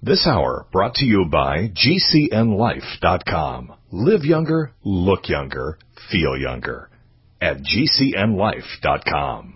This hour brought to you by GCNLife.com. Live younger, look younger, feel younger at GCNLife.com.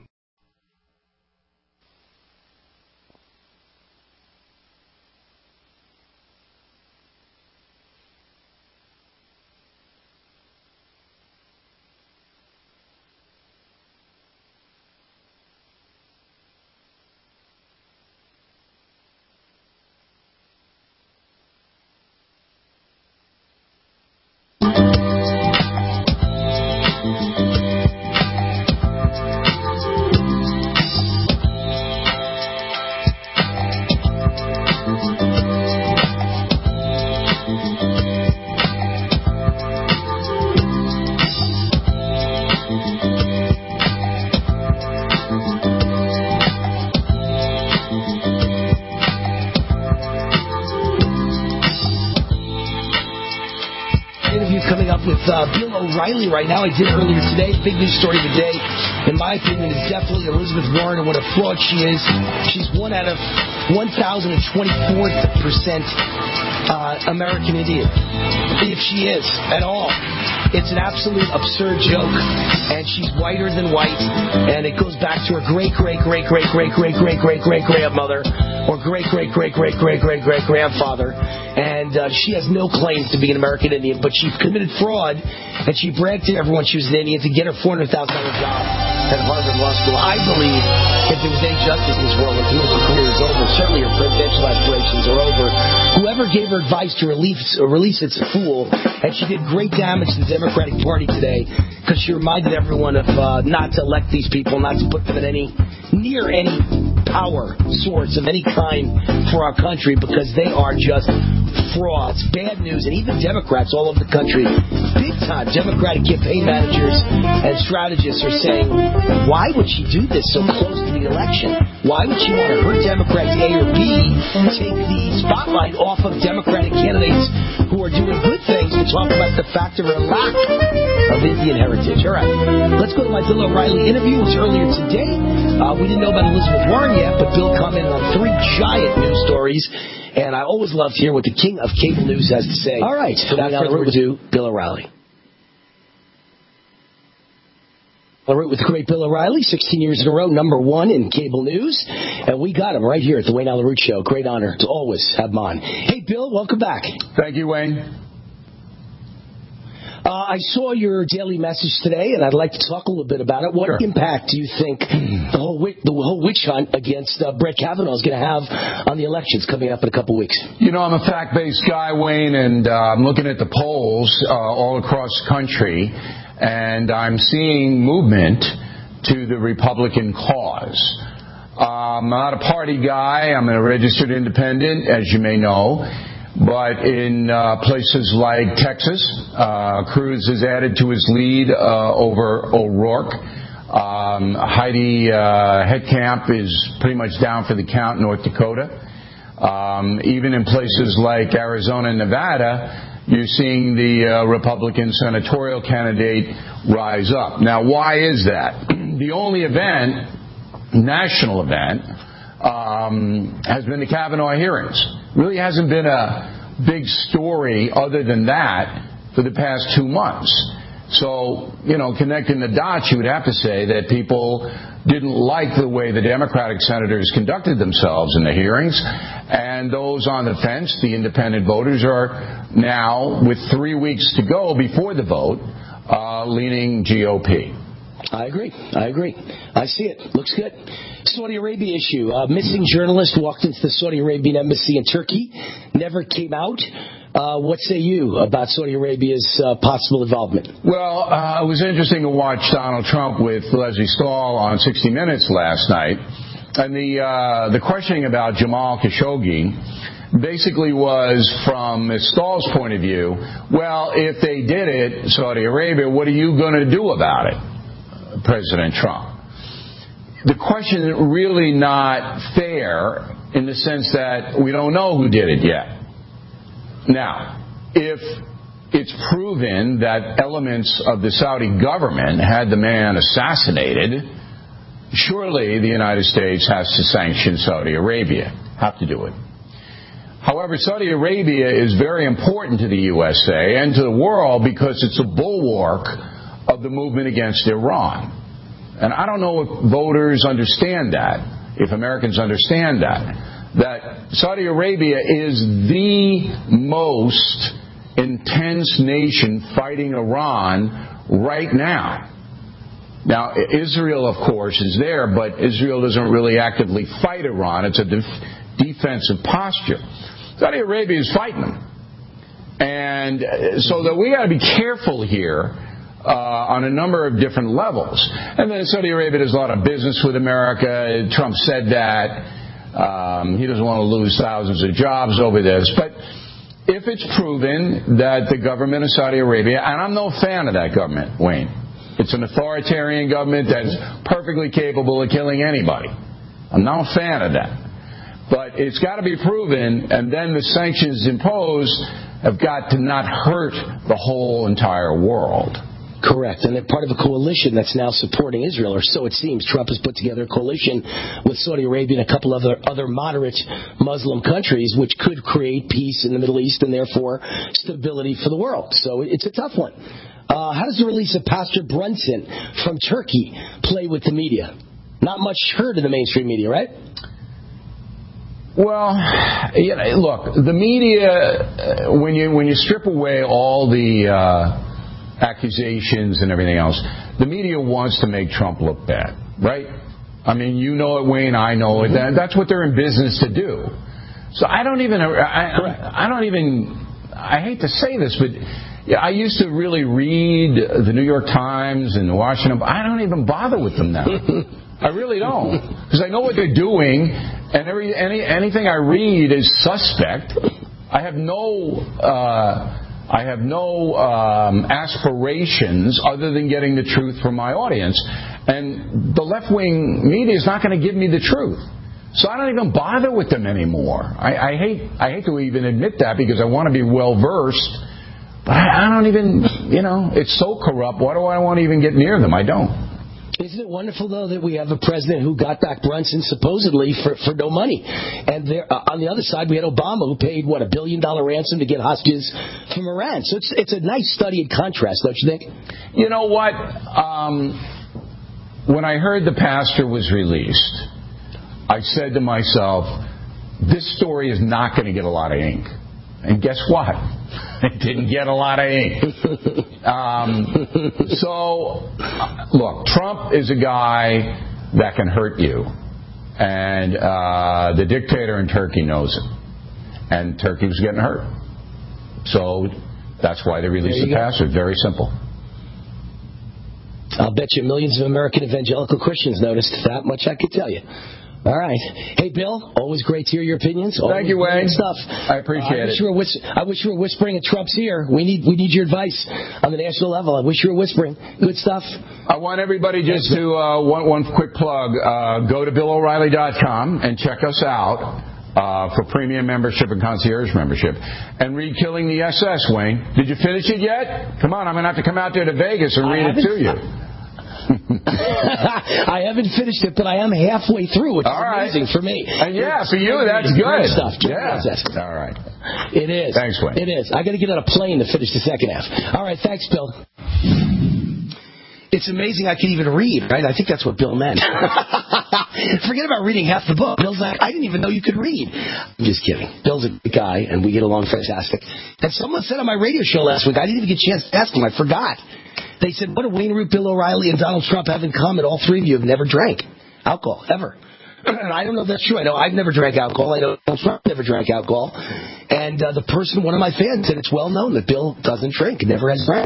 Bill O'Reilly right now. I did it earlier today. Big news story of the day, in my opinion, is definitely Elizabeth Warren and what a fraud she is. She's one out of 1,024th% American Indian, if she is at all. It's an absolute absurd joke, and she's whiter than white, and it goes back to her great-great-great-great-great-great-great-great-grandmother or great-great-great-great-great-great-grandfather, and she has no claim to be an American Indian, but she committed fraud, and she bragged to everyone she was an Indian to get her $400,000 job at Harvard Law School. I believe if there was any justice in this world, her political career is over. Certainly her presidential aspirations are over. Whoever gave her advice to release it's a fool, and she did great damage to the Democratic Party today because she reminded everyone of not to elect these people, not to put them in near any power source of any kind for our country because they are just frauds. Bad news, and even Democrats all over the country, big time Democratic campaign managers and strategists are saying, why would she do this so close to the election? Why would she want to hurt Democrats A or B, take the spotlight off of Democratic candidates who are doing good things and talk about the fact of her lack of Indian heritage? All right, let's go to my Bill O'Reilly interview. It was earlier today. We didn't know about Elizabeth Warren yet, but Bill commented on 3 giant news stories, and I always love to hear what the king of cable news has to say. All right, without further ado, Bill O'Reilly. All right, with the great Bill O'Reilly, 16 years in a row, #1 in cable news, and we got him right here at the Wayne Allyn Root Show. Great honor to always have him on. Hey, Bill, welcome back. Thank you, Wayne. I saw your daily message today, and I'd like to talk a little bit about it. What impact do you think the whole witch hunt against Brett Kavanaugh is going to have on the elections coming up in a couple weeks? You know, I'm a fact-based guy, Wayne, and I'm looking at the polls all across the country, and I'm seeing movement to the Republican cause. I'm not a party guy. I'm a registered independent, as you may know. But in places like Texas, Cruz has added to his lead over O'Rourke. Heidi Heitkamp is pretty much down for the count in North Dakota. Even in places like Arizona and Nevada, you're seeing the Republican senatorial candidate rise up. Now, why is that? The only national event, has been the Kavanaugh hearings. Really hasn't been a big story other than that for the past 2 months. So, connecting the dots, you would have to say that people didn't like the way the Democratic senators conducted themselves in the hearings, and those on the fence, the independent voters, are now, with 3 weeks to go before the vote, leaning GOP. I agree. I see it. Looks good. Saudi Arabia issue. Missing journalist walked into the Saudi Arabian embassy in Turkey, never came out. What say you about Saudi Arabia's possible involvement? Well, it was interesting to watch Donald Trump with Leslie Stahl on 60 Minutes last night. And the questioning about Jamal Khashoggi basically was, from Ms. Stahl's point of view, well, if they did it, Saudi Arabia, what are you going to do about it, President Trump? The question is really not fair in the sense that we don't know who did it yet. Now, if it's proven that elements of the Saudi government had the man assassinated, surely the United States has to sanction Saudi Arabia, have to do it. However, Saudi Arabia is very important to the USA and to the world because it's a bulwark of the movement against Iran. And I don't know if voters understand that, if Americans understand that Saudi Arabia is the most intense nation fighting Iran right now. Now, Israel, of course, is there, but Israel doesn't really actively fight Iran. It's a defensive posture. Saudi Arabia is fighting them. And so that we got to be careful here on a number of different levels. And then Saudi Arabia does a lot of business with America. Trump said that. He doesn't want to lose thousands of jobs over this. But if it's proven that the government of Saudi Arabia, and I'm no fan of that government, Wayne. It's an authoritarian government that's perfectly capable of killing anybody. I'm not a fan of that. But it's got to be proven, and then the sanctions imposed have got to not hurt the whole entire world. Correct, and they're part of a coalition that's now supporting Israel, or so it seems. Trump has put together a coalition with Saudi Arabia and a couple other moderate Muslim countries, which could create peace in the Middle East and therefore stability for the world. So it's a tough one. How does the release of Pastor Brunson from Turkey play with the media? Not much heard in the mainstream media, right? Well, look, the media, when you strip away all the accusations and everything else, the media wants to make Trump look bad, right? I mean, you know it, Wayne, I know it. That's what they're in business to do. So I hate to say this, but I used to really read the New York Times and the Washington. I don't even bother with them now. I really don't, because I know what they're doing, and anything I read is suspect. I have no aspirations other than getting the truth from my audience, and the left-wing media is not going to give me the truth. So I don't even bother with them anymore. I hate to even admit that because I want to be well versed, but I don't even, it's so corrupt. Why do I want to even get near them? I don't. Isn't it wonderful, though, that we have a president who got back Brunson supposedly for no money? And there, on the other side, we had Obama who paid, $1 billion ransom to get hostages from Iran. So it's a nice study in contrast, don't you think? You know what? When I heard the pastor was released, I said to myself, this story is not going to get a lot of ink. And guess what? It didn't get a lot of ink. So, look, Trump is a guy that can hurt you. And the dictator in Turkey knows it. And Turkey was getting hurt. So that's why they released the pastor. Very simple. I'll bet you millions of American evangelical Christians noticed. That much I could tell you. All right. Hey, Bill, always great to hear your opinions. Thank you, Wayne. Stuff. I appreciate it. I wish you were whispering at Trump's ear. We need your advice on the national level. I wish you were whispering. Good stuff. I want everybody just to, one quick plug, go to BillO'Reilly.com and check us out for premium membership and concierge membership. And read Killing the SS, Wayne. Did you finish it yet? Come on, I'm going to have to come out there to Vegas and read it to you. I haven't finished it, but I am halfway through, which is amazing for me. And for you, that's good. Stuff. Yeah. All right. It is. Thanks, Wayne. It is. I got to get on a plane to finish the second half. All right. Thanks, Bill. It's amazing I can even read, right? I think that's what Bill meant. Forget about reading half the book. Bill's like, I didn't even know you could read. I'm just kidding. Bill's a good guy, and we get along fantastic. And someone said on my radio show last week, I didn't even get a chance to ask him. I forgot. They said, what do Wayne Root, Bill O'Reilly, and Donald Trump have in common? All three of you have never drank alcohol, ever. And I don't know if that's true. I know I've never drank alcohol. I know Donald Trump never drank alcohol. And the person, one of my fans, said it's well known that Bill doesn't drink, never has drank.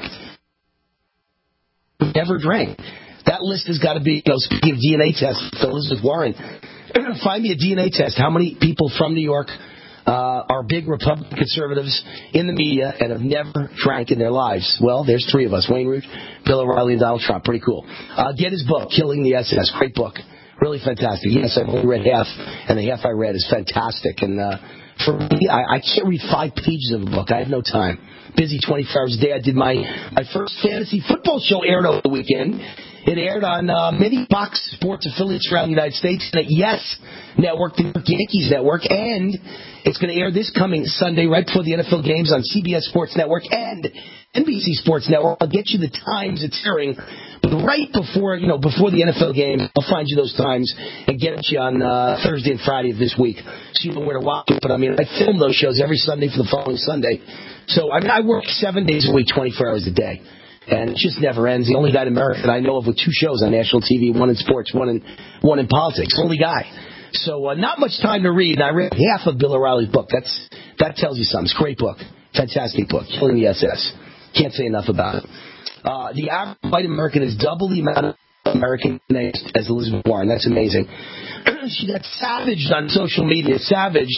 Never drank. That list has got to be, speaking of DNA tests, Elizabeth Warren, find me a DNA test. How many people from New York are big Republican conservatives in the media and have never drank in their lives? Well, there's three of us, Wayne Root, Bill O'Reilly, and Donald Trump. Pretty cool. Get his book, Killing the SS. Great book. Really fantastic. Yes, I've only read half, and the half I read is fantastic. And for me, I can't read 5 pages of a book. I have no time. Busy 24 hours a day. I did my first fantasy football show aired over the weekend. It aired on many Fox Sports affiliates around the United States, the Yes Network, the Yankees Network, and it's going to air this coming Sunday right before the NFL games on CBS Sports Network and NBC Sports Network. I'll get you the times it's airing, but right before the NFL game, I'll find you those times and get it you on Thursday and Friday of this week, so you know where to watch it. But I film those shows every Sunday for the following Sunday. So I work 7 days a week, 24 hours a day. And it just never ends. The only guy in America that I know of with 2 shows on national TV, one in sports, one in politics. Only guy. So not much time to read. And I read half of Bill O'Reilly's book. That tells you something. It's a great book. Fantastic book. Killing the SS. Can't say enough about it. The average white American is double the amount of American as Elizabeth Warren. That's amazing. She got savaged on social media. Savaged.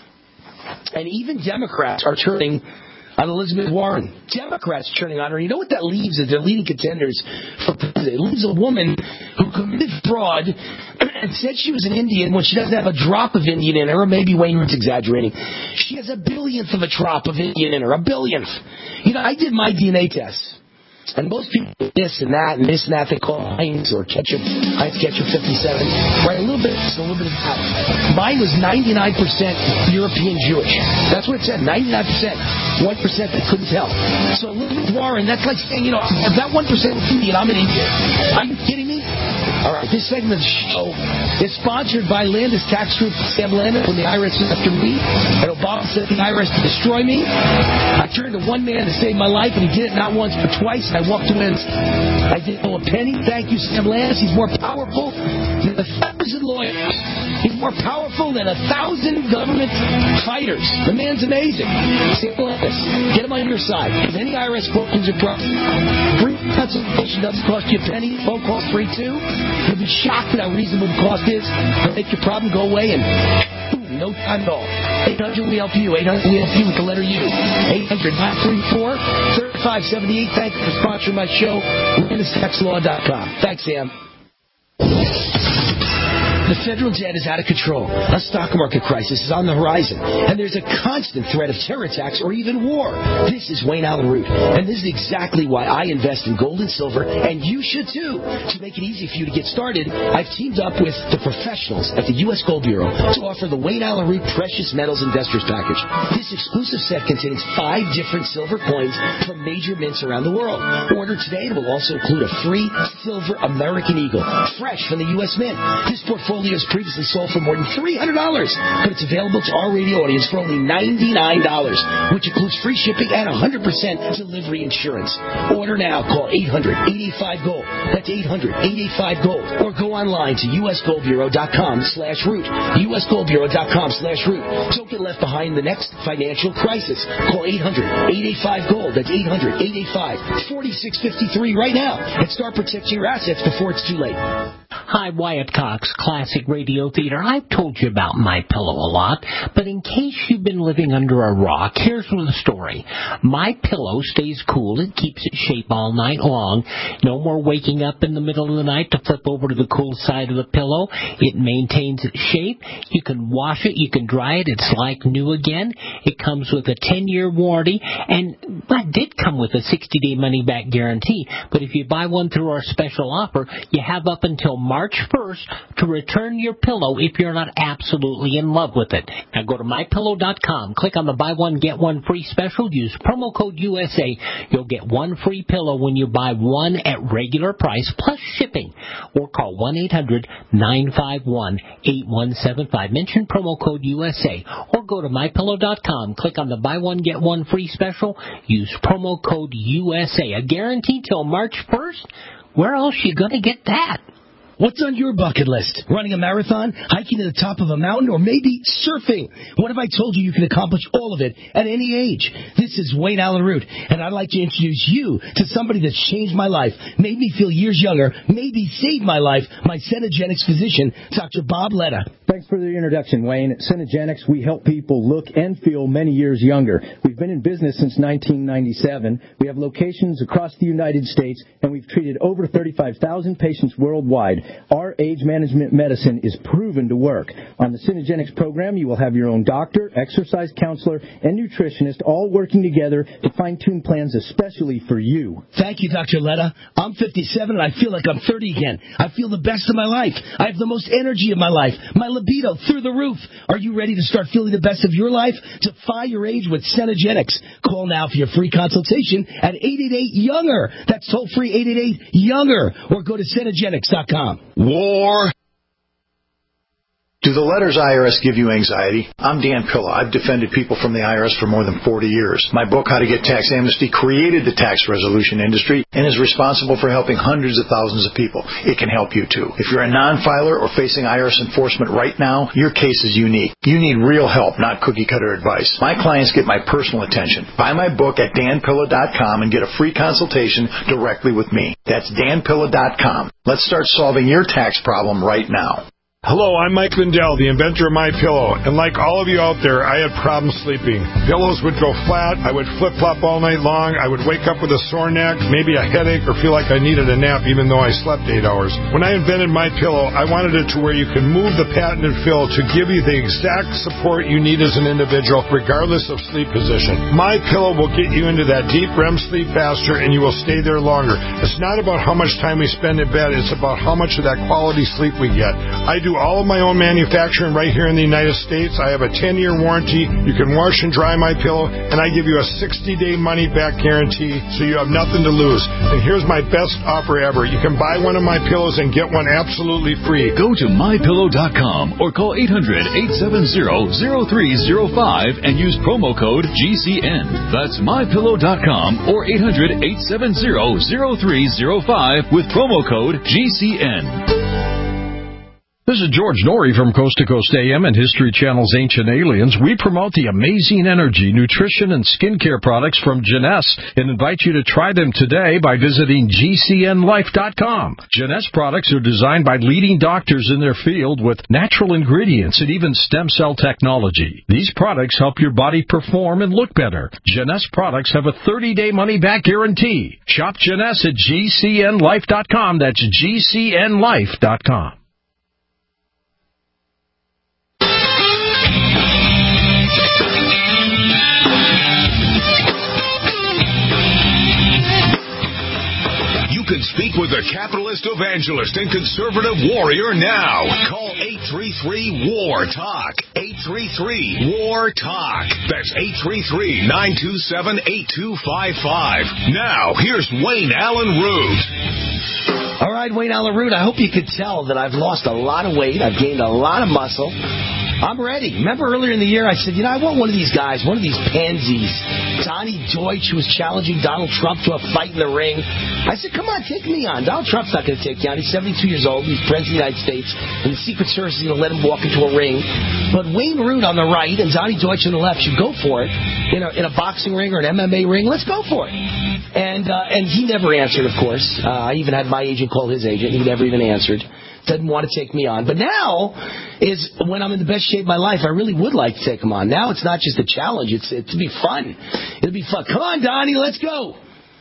And even Democrats are turning on Elizabeth Warren. Democrats turning on her. You know what that leaves as their leading contenders for president? It leaves a woman who committed fraud and said she was an Indian when she doesn't have a drop of Indian in her, or maybe Wayne Root's exaggerating. She has a billionth of a drop of Indian in her. A billionth. I did my DNA test. And most people this and that they call Heinz or ketchup, Heinz ketchup 57, right? A little bit of that. Mine was 99% European Jewish. That's what it said, 99%. 1% that couldn't tell. So Elizabeth Warren, that's like saying, if that 1% is Indian, I'm an Indian. Are you kidding me? All right, this segment of the show is sponsored by Landis Tax Group, Sam Landis, when the IRS was after me, and Obama sent the IRS to destroy me. I turned to one man to save my life, and he did it not once but twice, and I walked away. I didn't owe a penny. Thank you, Sam Landis. He's more powerful than 1,000 lawyers. He's more powerful than 1,000 government fighters. The man's amazing. Sam Landis, get him on your side. If any IRS questions are problem, free consultation doesn't cost you a penny. Phone call free too. You'll be shocked at how reasonable the cost is. It'll make your problem go away in no time at all. 800 we help you. 800 we help you with the letter U. 800-934-3578. Thank you for sponsoring my show. LandisTaxLaw.com. Thanks, Sam. The federal debt is out of control. A stock market crisis is on the horizon, and there's a constant threat of terror attacks or even war. This is Wayne Allen Root, and this is exactly why I invest in gold and silver, and you should too. To make it easy for you to get started, I've teamed up with the professionals at the U.S. Gold Bureau to offer the Wayne Allen Root Precious Metals Investors Package. This exclusive set contains 5 different silver coins from major mints around the world. Order today, and it will also include a free silver American Eagle, fresh from the U.S. Mint. This portfolio is previously sold for more than $300, but it's available to our radio audience for only $99, which includes free shipping and 100% delivery insurance. Order now. Call 800-885-GOLD. That's 800-885-GOLD. Or go online to usgoldbureau.com/root. usgoldbureau.com/root. Don't get left behind in the next financial crisis. Call 800-885-GOLD. That's 800-885-4653 right now and start protecting your assets before it's too late. Hi, Wyatt Cox, Classic Radio Theater. I've told you about MyPillow a lot, but in case you've been living under a rock, here's the story. MyPillow stays cool. It keeps its shape all night long. No more waking up in the middle of the night to flip over to the cool side of the pillow. It maintains its shape. You can wash it. You can dry it. It's like new again. It comes with a 10-year warranty, and that did come with a 60-day money-back guarantee. But if you buy one through our special offer, you have up until March 1st to return your pillow if you're not absolutely in love with it. Now go to MyPillow.com. Click on the buy one, get one free special. Use promo code USA. You'll get one free pillow when you buy one at regular price plus shipping. Or call 1-800-951-8175. Mention promo code USA. Or go to MyPillow.com. Click on the buy one, get one free special. Use promo code USA. A guarantee till March 1st? Where else you going to get that? What's on your bucket list? Running a marathon, hiking to the top of a mountain, or maybe surfing? What if I told you can accomplish all of it at any age? This is Wayne Allen Root, and I'd like to introduce you to somebody that's changed my life, made me feel years younger, maybe saved my life, my Cenegenics physician, Dr. Bob Letta. Thanks for the introduction, Wayne. At Cenegenics, we help people look and feel many years younger. We've been in business since 1997. We have locations across the United States, and we've treated over 35,000 patients worldwide. Our age management medicine is proven to work. On the Synergenics program, you will have your own doctor, exercise counselor, and nutritionist all working together to fine-tune plans especially for you. Thank you, Dr. Letta. I'm 57 and I feel like I'm 30 again. I feel the best of my life. I have the most energy of my life. My libido through the roof. Are you ready to start feeling the best of your life? Defy your age with Synergenics. Call now for your free consultation at 888-YOUNGER. That's toll-free 888-YOUNGER. Or go to Synergenics.com. War. Do the letters IRS give you anxiety? I'm Dan Pilla. I've defended people from the IRS for more than 40 years. My book, How to Get Tax Amnesty, created the tax resolution industry and is responsible for helping hundreds of thousands of people. It can help you, too. If you're a non-filer or facing IRS enforcement right now, your case is unique. You need real help, not cookie-cutter advice. My clients get my personal attention. Buy my book at danpilla.com and get a free consultation directly with me. That's danpilla.com. Let's start solving your tax problem right now. Hello, I'm Mike Lindell, the inventor of MyPillow, and like all of you out there, I had problems sleeping. Pillows would go flat, I would flip-flop all night long, I would wake up with a sore neck, maybe a headache, or feel like I needed a nap even though I slept 8 hours. When I invented MyPillow, I wanted it to where you can move the patented fill to give you the exact support you need as an individual, regardless of sleep position. MyPillow will get you into that deep REM sleep faster, and you will stay there longer. It's not about how much time we spend in bed, it's about how much of that quality sleep we get. I do all of my own manufacturing right here in the United States. I have a 10-year warranty. You can wash and dry my pillow, and I give you a 60-day money-back guarantee, so you have nothing to lose. And here's my best offer ever. You can buy one of my pillows and get one absolutely free. Go to MyPillow.com or call 800-870-0305 and use promo code GCN. That's MyPillow.com or 800-870-0305 with promo code GCN. This is George Norrie from Coast to Coast AM and History Channel's Ancient Aliens. We promote the amazing energy, nutrition, and skincare products from Jeunesse and invite you to try them today by visiting GCNLife.com. Jeunesse products are designed by leading doctors in their field with natural ingredients and even stem cell technology. These products help your body perform and look better. Jeunesse products have a 30-day money-back guarantee. Shop Jeunesse at GCNLife.com. That's GCNLife.com. Speak with the capitalist evangelist and conservative warrior now. Call 833-WAR-TALK. 833-WAR-TALK. That's 833-927-8255. Now, here's Wayne Allen Root. All right, Wayne Allen Root, I hope you could tell that I've lost a lot of weight. I've gained a lot of muscle. I'm ready. Remember earlier in the year I said, I want one of these guys, one of these pansies. Donnie Deutsch, who was challenging Donald Trump to a fight in the ring. I said, come on, take me on. Donald Trump's not going to take you on. He's 72 years old. He's president of the United States. And the Secret Service is going to let him walk into a ring. But Wayne Root on the right and Donnie Deutsch on the left should go for it in a boxing ring or an MMA ring. Let's go for it. And he never answered, of course. I even had my agent call his agent. He never even answered. Doesn't want to take me on. But now is when I'm in the best shape of my life, I really would like to take him on. Now it's not just a challenge. It's to be fun. It'll be fun. Come on, Donnie, let's go.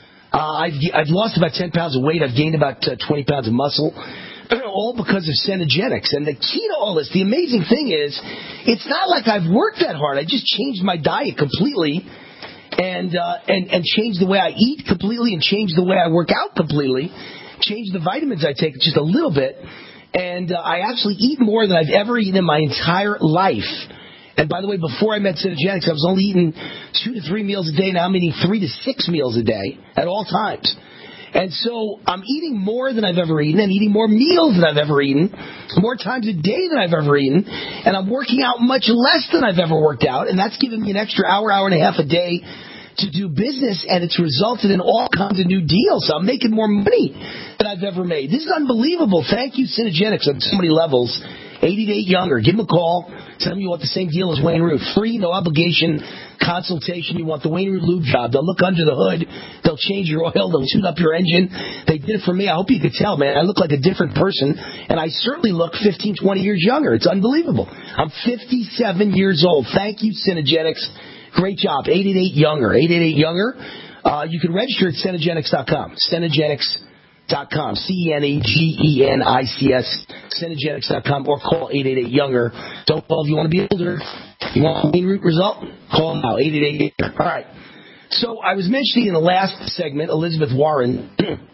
I've lost about 10 pounds of weight. I've gained about 20 pounds of muscle, all because of Synergenics. And the key to all this, the amazing thing is, it's not like I've worked that hard. I just changed my diet completely and changed the way I eat completely and changed the way I work out completely, changed the vitamins I take just a little bit. And I actually eat more than I've ever eaten in my entire life. And by the way, before I met Synergenics, I was only eating 2 to 3 meals a day. Now I'm eating 3 to 6 meals a day at all times. And so I'm eating more than I've ever eaten and eating more meals than I've ever eaten, more times a day than I've ever eaten. And I'm working out much less than I've ever worked out. And that's giving me an extra hour, hour and a half a day to do business, and it's resulted in all kinds of new deals. So I'm making more money than I've ever made. This is unbelievable. Thank you, Synergenics, on so many levels. 888-YOUNGER. Give them a call. Tell them you want the same deal as Wayne Root. Free, no obligation consultation. You want the Wayne Root lube job. They'll look under the hood. They'll change your oil. They'll tune up your engine. They did it for me. I hope you could tell, man. I look like a different person, and I certainly look 15, 20 years younger. It's unbelievable. I'm 57 years old. Thank you, Synergenics. Great job. 888-YOUNGER. 888-YOUNGER. You can register at Synergenics.com. Synergenics.com. Cenegenics.com, CENEGENICS, Cenegenics.com, or call 888-YOUNGER. Don't call if you want to be older. You want a mean root result? Call now, 888-YOUNGER. All right. So I was mentioning in the last segment Elizabeth Warren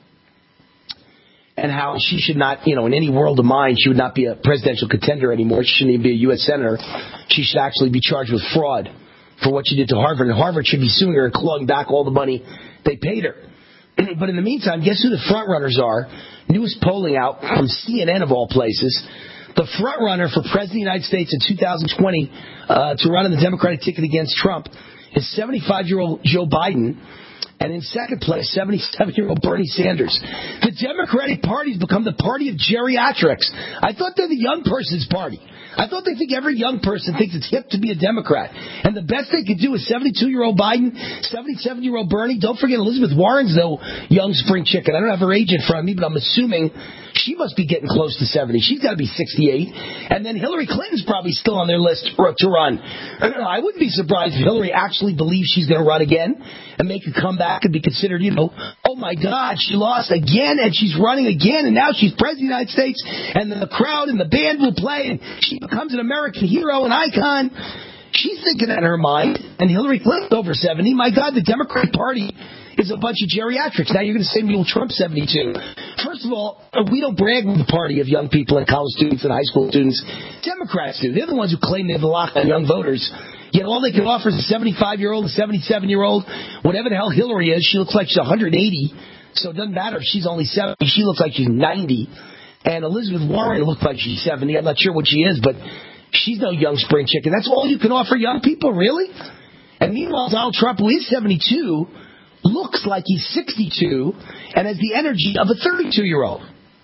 and how she should not, in any world of mine, she would not be a presidential contender anymore. She shouldn't even be a U.S. senator. She should actually be charged with fraud for what she did to Harvard. And Harvard should be suing her and clawing back all the money they paid her. But in the meantime, guess who the front runners are? Newest polling out from CNN of all places. The front runner for President of the United States in 2020 to run on the Democratic ticket against Trump is 75-year-old Joe Biden. And in second place, 77-year-old Bernie Sanders. The Democratic Party has become the party of geriatrics. I thought they're the young person's party. I thought they think every young person thinks it's hip to be a Democrat. And the best they could do is 72-year-old Biden, 77-year-old Bernie. Don't forget Elizabeth Warren's, though, young spring chicken. I don't have her age in front of me, but I'm assuming she must be getting close to 70. She's got to be 68. And then Hillary Clinton's probably still on their list to run. I wouldn't be surprised if Hillary actually believes she's going to run again and make a comeback and be considered, oh my God, she lost again and she's running again and now she's president of the United States and then the crowd and the band will play and she becomes an American hero and icon. She's thinking that in her mind. And Hillary Clinton's over 70. My God, the Democratic Party is a bunch of geriatrics. Now you're going to say, well, Trump's 72. First of all, we don't brag with the party of young people and college students and high school students. Democrats do. They're the ones who claim they've locked on young voters. Yet all they can offer is a 75-year-old, a 77-year-old, whatever the hell Hillary is. She looks like she's 180, so it doesn't matter if she's only 70. She looks like she's 90. And Elizabeth Warren looks like she's 70. I'm not sure what she is, but she's no young spring chicken. That's all you can offer young people, really? And meanwhile, Donald Trump, who is 72, looks like he's 62 and has the energy of a 32-year-old.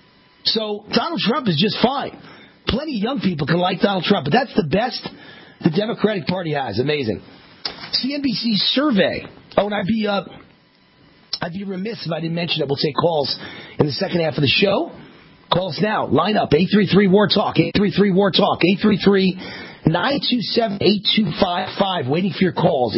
So Donald Trump is just fine. Plenty of young people can like Donald Trump, but that's the best the Democratic Party has. Amazing. CNBC survey. Oh, and I'd be remiss if I didn't mention it. We'll take calls in the second half of the show. Call us now. Line up. 833-WAR-TALK. 833-WAR-TALK. 833-927-8255. Waiting for your calls.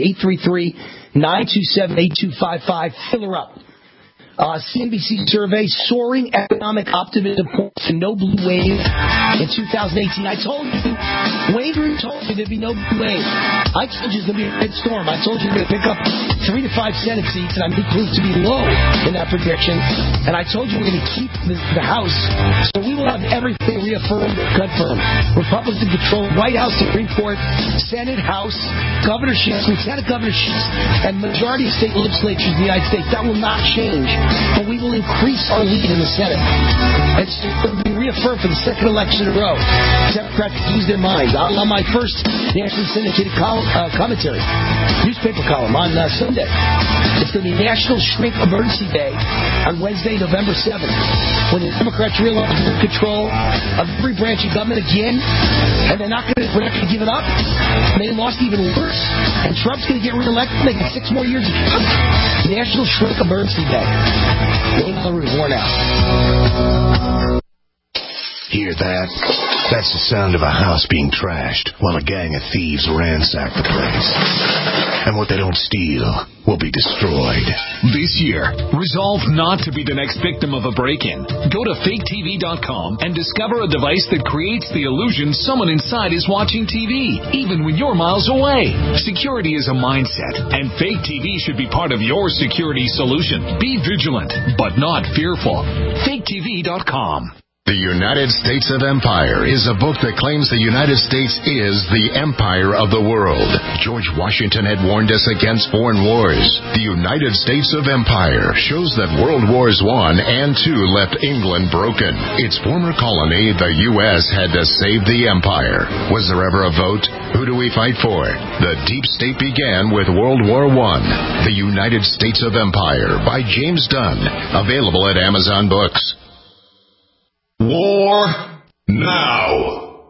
833-927-8255. Fill her up. CNBC survey, soaring economic optimism points to no blue wave in 2018. I told you, Wayne Root told you there'd be no blue wave. I told you it's going to be a red storm. I told you we're going to pick up 3 to 5 Senate seats, and I'm proved to be low in that prediction. And I told you we're going to keep the House, so we will have everything reaffirmed and confirmed. Republican control White House, Supreme Court, Senate, House, governorships, lieutenant governorships, and majority of state legislatures in the United States. That will not change. But we will increase our lead in the Senate. It's going to be reaffirmed for the second election in a row. Democrats use their minds. On my first nationally syndicated commentary, newspaper column on Sunday, it's going to be National Shrink Emergency Day on Wednesday, November 7th, when the Democrats realize they're in control of every branch of government again, and we're not going to give it up. And they lost even worse. And Trump's going to get reelected and they get 6 more years of Trump. National Shrink Emergency Day. Worn out. Hear that? That's the sound of a house being trashed while a gang of thieves ransack the place. And what they don't steal will be destroyed. This year, resolve not to be the next victim of a break-in. Go to faketv.com and discover a device that creates the illusion someone inside is watching TV, even when you're miles away. Security is a mindset, and Fake TV should be part of your security solution. Be vigilant, but not fearful. faketv.com. The United States of Empire is a book that claims the United States is the empire of the world. George Washington had warned us against foreign wars. The United States of Empire shows that World Wars I and II left England broken. Its former colony, the U.S., had to save the empire. Was there ever a vote? Who do we fight for? The deep state began with World War I. The United States of Empire by James Dunn. Available at Amazon Books. War now.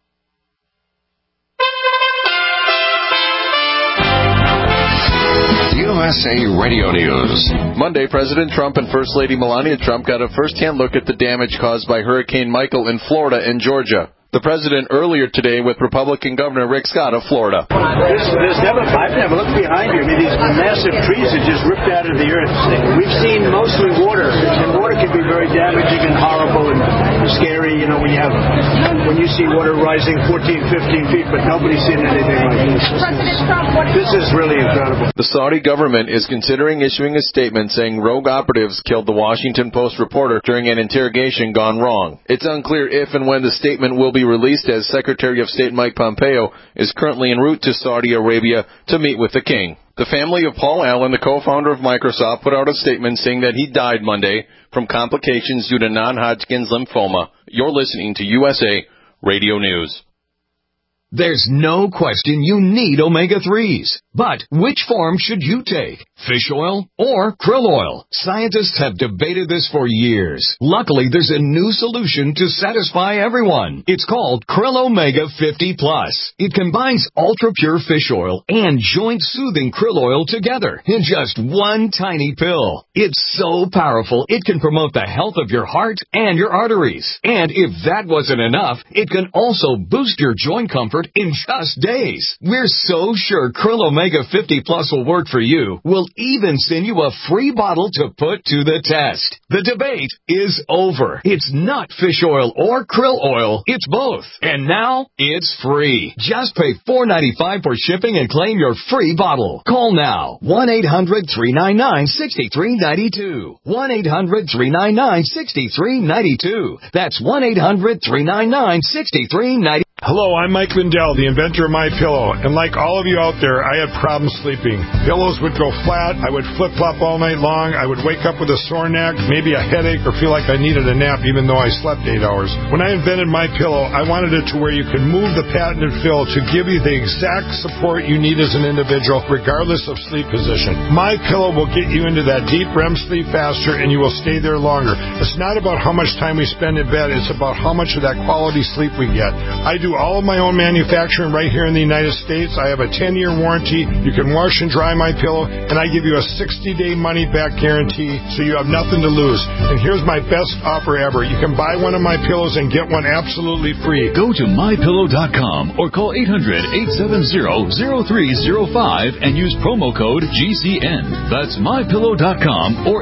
USA Radio News. Monday, President Trump and First Lady Melania Trump got a first-hand look at the damage caused by Hurricane Michael in Florida and Georgia. The president earlier today with Republican Governor Rick Scott of Florida. I've never looked behind you. I mean, these massive trees are just ripped out of the earth. We've seen mostly water, and water can be very damaging and horrible and scary, you know, when you see water rising 14, 15 feet, but nobody's seen anything like this. This is really incredible. The Saudi government is considering issuing a statement saying rogue operatives killed the Washington Post reporter during an interrogation gone wrong. It's unclear if and when the statement will be released, as Secretary of State Mike Pompeo is currently en route to Saudi Arabia to meet with the king. The family of Paul Allen, the co-founder of Microsoft, put out a statement saying that he died Monday from complications due to non-Hodgkin's lymphoma. You're listening to USA Radio News. There's no question you need omega-3s. But which form should you take? Fish oil or krill oil? Scientists have debated this for years. Luckily, there's a new solution to satisfy everyone. It's called Krill Omega 50 Plus. It combines ultra-pure fish oil and joint-soothing krill oil together in just one tiny pill. It's so powerful, it can promote the health of your heart and your arteries. And if that wasn't enough, it can also boost your joint comfort in just days. We're so sure Krill Omega 50 Plus will work for you. We'll even send you a free bottle to put to the test. The debate is over. It's not fish oil or krill oil. It's both. And now it's free. Just pay $4.95 for shipping and claim your free bottle. Call now. 1-800-399-6392. 1-800-399-6392. That's 1-800-399-6392. Hello, I'm Mike Lindell, the inventor of MyPillow, and like all of you out there, I had problems sleeping. Pillows would go flat, I would flip-flop all night long, I would wake up with a sore neck, maybe a headache, or feel like I needed a nap even though I slept 8 hours. When I invented MyPillow, I wanted it to where you could move the patented fill to give you the exact support you need as an individual, regardless of sleep position. MyPillow will get you into that deep REM sleep faster, and you will stay there longer. It's not about how much time we spend in bed, it's about how much of that quality sleep we get. I do all of my own manufacturing right here in the United States. I have a 10-year warranty. You can wash and dry my pillow, and I give you a 60-day money-back guarantee, so you have nothing to lose. And here's my best offer ever. You can buy one of my pillows and get one absolutely free. Go to MyPillow.com or call 800-870-0305 and use promo code GCN. That's MyPillow.com or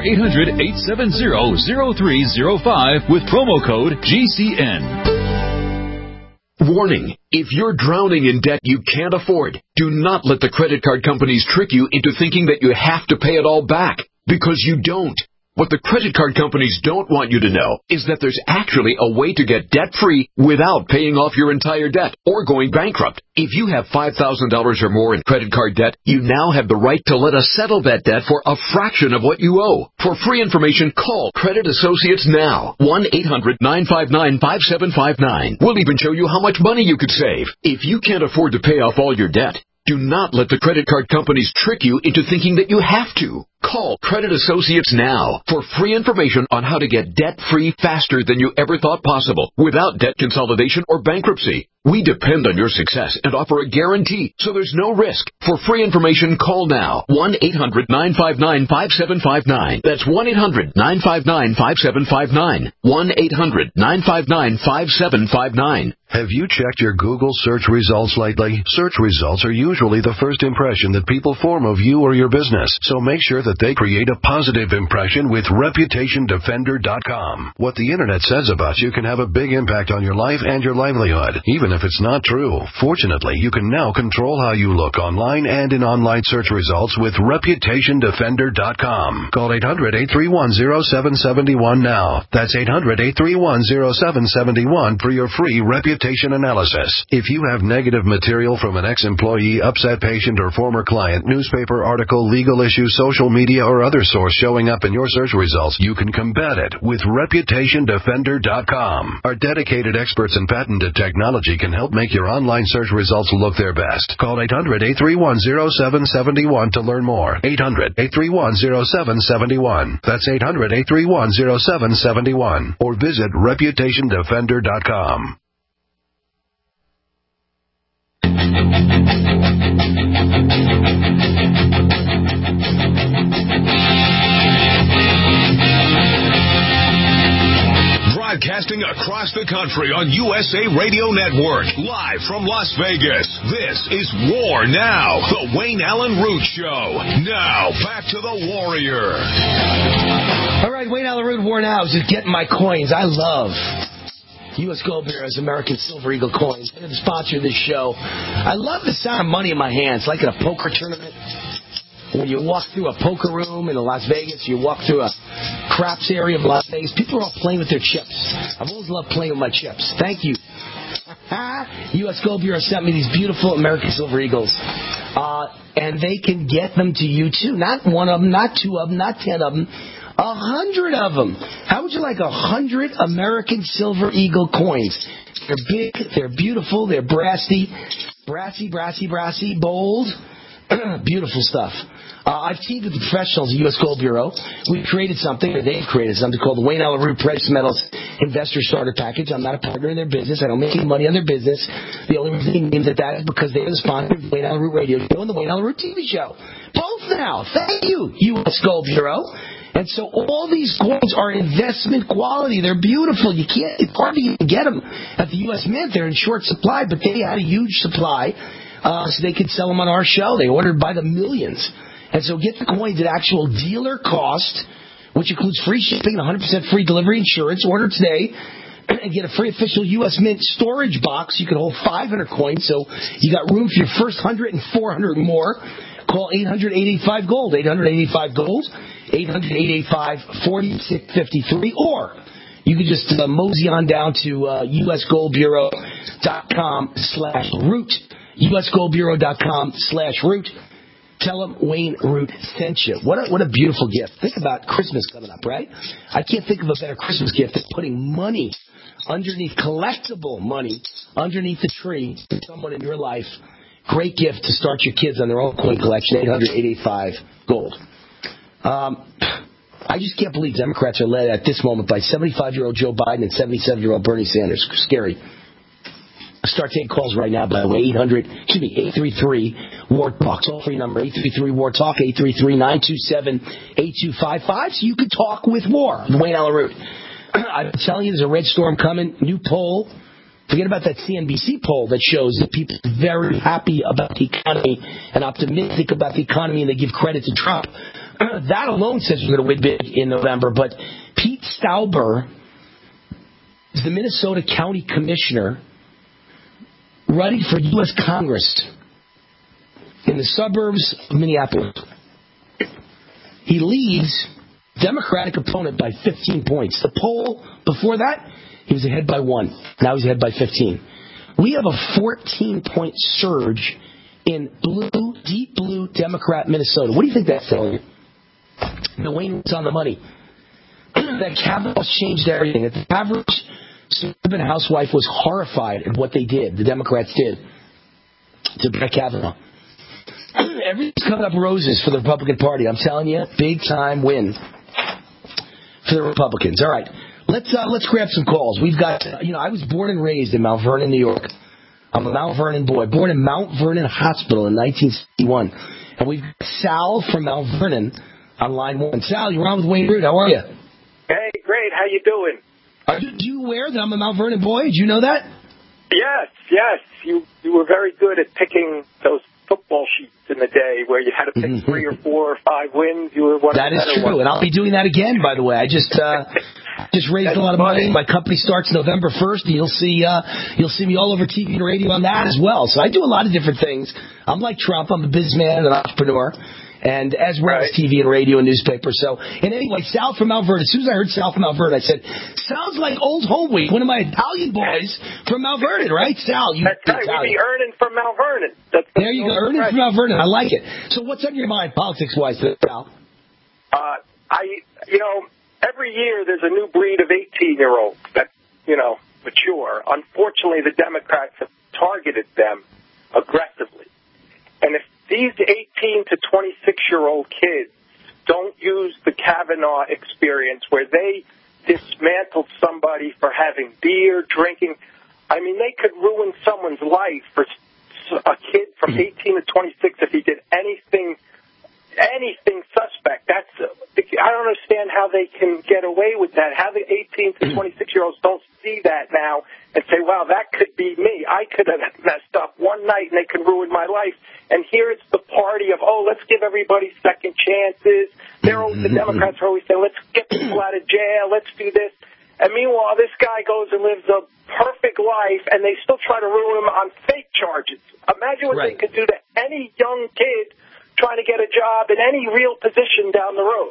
800-870-0305 with promo code GCN. Warning, if you're drowning in debt you can't afford, do not let the credit card companies trick you into thinking that you have to pay it all back, because you don't. What the credit card companies don't want you to know is that there's actually a way to get debt-free without paying off your entire debt or going bankrupt. If you have $5,000 or more in credit card debt, you now have the right to let us settle that debt for a fraction of what you owe. For free information, call Credit Associates now. 1-800-959-5759. We'll even show you how much money you could save. If you can't afford to pay off all your debt, do not let the credit card companies trick you into thinking that you have to. Call Credit Associates now for free information on how to get debt-free faster than you ever thought possible without debt consolidation or bankruptcy. We depend on your success and offer a guarantee, so there's no risk. For free information, call now. 1-800-959-5759. That's 1-800-959-5759. 1-800-959-5759. Have you checked your Google search results lately? Search results are usually the first impression that people form of you or your business, so make sure that they create a positive impression with ReputationDefender.com. What the Internet says about you can have a big impact on your life and your livelihood, even if it's not true. Fortunately, you can now control how you look online and in online search results with ReputationDefender.com. Call 800-831-0771 now. That's 800-831-0771 for your free reputation analysis. If you have negative material from an ex-employee, upset patient, or former client, newspaper article, legal issue, social media, or other source showing up in your search results, you can combat it with ReputationDefender.com. Our dedicated experts in patented technology can help make your online search results look their best. Call 800-831-0771 to learn more. 800-831-0771. That's 800-831-0771. Or visit ReputationDefender.com. Broadcasting across the country on USA Radio Network. Live from Las Vegas, this is War Now, the Wayne Allen Root Show. Now, back to the Warrior. All right, Wayne Allen Root, War Now. Just getting my coins. I love U.S. Gold Bureau's American Silver Eagle coins. They're the sponsor of this show. I love the sound of money in my hands, like in a poker tournament. When you walk through a poker room in Las Vegas, you walk through a craps area of Las Vegas, people are all playing with their chips. I've always loved playing with my chips. Thank you. U.S. Gold Bureau sent me these beautiful American Silver Eagles. And they can get them to you, too. Not one of them, not two of them, not 10 of them. 100 of them. How would you like 100 American Silver Eagle coins? They're big, they're beautiful, they're brassy, bold. Beautiful stuff. I've teamed with the professionals at U.S. Gold Bureau. We've created something, or they've created something called the Wayne Allen Root Precious Metals Investor Starter Package. I'm not a partner in their business. I don't make any money on their business. The only reason they named it that is because they are the sponsor of the Wayne Allen Root Radio Show and the Wayne Allen Root TV show. Both now. Thank you, U.S. Gold Bureau. And so all these coins are investment quality. They're beautiful. It's hard to even get them at the U.S. Mint. They're in short supply, but they had a huge supply. So they could sell them on our show. They ordered by the millions. And so get the coins at actual dealer cost, which includes free shipping and 100% free delivery insurance. Order today and get a free official U.S. Mint storage box. You can hold 500 coins, so you got room for your first 100 and 400 more. Call 800-885-GOLD, 800-885-GOLD, 800-885-4653, or you can just mosey on down to usgoldbureau.com/root. usgoldbureau.com/root. Tell them Wayne Root sent you. What a beautiful gift. Think about Christmas coming up, right? I can't think of a better Christmas gift than putting money underneath, collectible money, underneath the tree for someone in your life. Great gift to start your kids on their own coin collection, 800-885-GOLD. I just can't believe Democrats are led at this moment by 75-year-old Joe Biden and 77-year-old Bernie Sanders. Scary. Start taking calls right now, by the way. 833-WAR-TALK. Toll-free number, 833-WAR-TALK, 833-927-8255. So you can talk with War, Wayne Allen Root. I'm telling you, there's a red storm coming. New poll. Forget about that CNBC poll that shows that people are very happy about the economy and optimistic about the economy, and they give credit to Trump. That alone says we're going to win big in November. But Pete Stauber is the Minnesota County Commissioner running for U.S. Congress in the suburbs of Minneapolis. He leads Democratic opponent by 15 points. The poll before that, he was ahead by 1. Now he's ahead by 15. We have a 14-point surge in blue, deep blue Democrat Minnesota. What do you think that's telling you? The Wayne's on the money. That Kavanaugh's changed everything. The average suburban housewife was horrified at what they did, the Democrats did, to Brett Kavanaugh. Everything's coming up roses for the Republican Party. I'm telling you, big time win for the Republicans. All right, let's grab some calls. We've got, I was born and raised in Mount Vernon, New York. I'm a Mount Vernon boy, born in Mount Vernon Hospital in 1961. And we've got Sal from Mount Vernon on line 1. Sal, you're on with Wayne Root. How are you? Hey, great. How you doing? Do you aware that I'm a Mount Vernon boy? Did you know that? Yes. You were very good at picking those football sheets in the day where you had to pick 3 or 4 or 5 wins. You were one that of the is true, ones. And I'll be doing that again, by the way. I just raised a lot of money. My company starts November 1st, and you'll see me all over TV and radio on that as well. So I do a lot of different things. I'm like Trump. I'm a businessman and an entrepreneur. And as well as TV and radio and newspaper. So, and anyway, Sal from Mount Vernon. As soon as I heard Sal from Mount Vernon, I said, sounds like Old Home Week, one of my Italian boys from Mount Vernon, right? Sal, you That's right. We'd be earning from Mount Vernon. There you go, earning from Mount Vernon. I like it. So what's on your mind politics-wise, Sal? Every year there's a new breed of 18-year-olds that, mature. Unfortunately, the Democrats have targeted them aggressively. And if these 18 to 26-year-old kids don't use the Kavanaugh experience where they dismantled somebody for having beer, drinking, they could ruin someone's life. For a kid from 18 to 26, if he did anything suspect, I don't understand how they can get away with that. How the 18 to 26-year-olds don't see could have messed up one night and they could ruin my life. And here it's the party of, let's give everybody second chances. The Democrats are always saying, let's get people out of jail, let's do this. And meanwhile, this guy goes and lives a perfect life, and they still try to ruin him on fake charges. Imagine what they could do to any young kid trying to get a job in any real position down the road.